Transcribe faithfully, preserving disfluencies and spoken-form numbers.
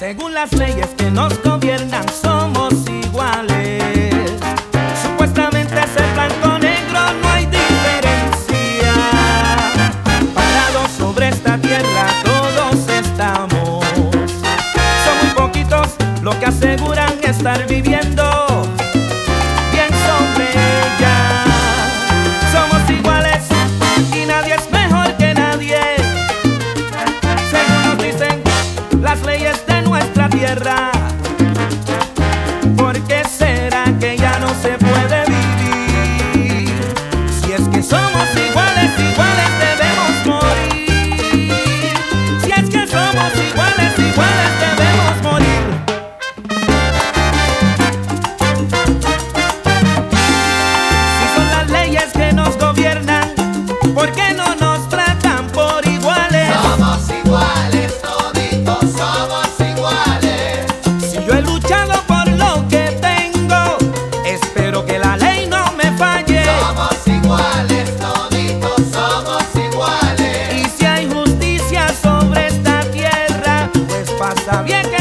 Según las leyes que nos gobiernan somos iguales. Supuestamente es el blanco-negro, no hay diferencia. Parados sobre esta tierra todos estamos. Son muy poquitos los que aseguran estar viviendo bien sobre ella. Somos iguales y nadie es mejor que nadie. Según nos dicen las leyes de nuestra tierra. ¿Por qué será que ya no se puede vivir? Si es que somos iguales, iguales debemos morir. Si es que somos iguales, iguales debemos morir. Si son las leyes que nos gobiernan, ¿por qué no nos tratan por iguales? Somos iguales, toditos somos iguales. Si yo he luchado por lo que tengo, espero que la ley no me falle. Somos iguales, toditos somos iguales. Y si hay justicia sobre esta tierra, pues pasa bien que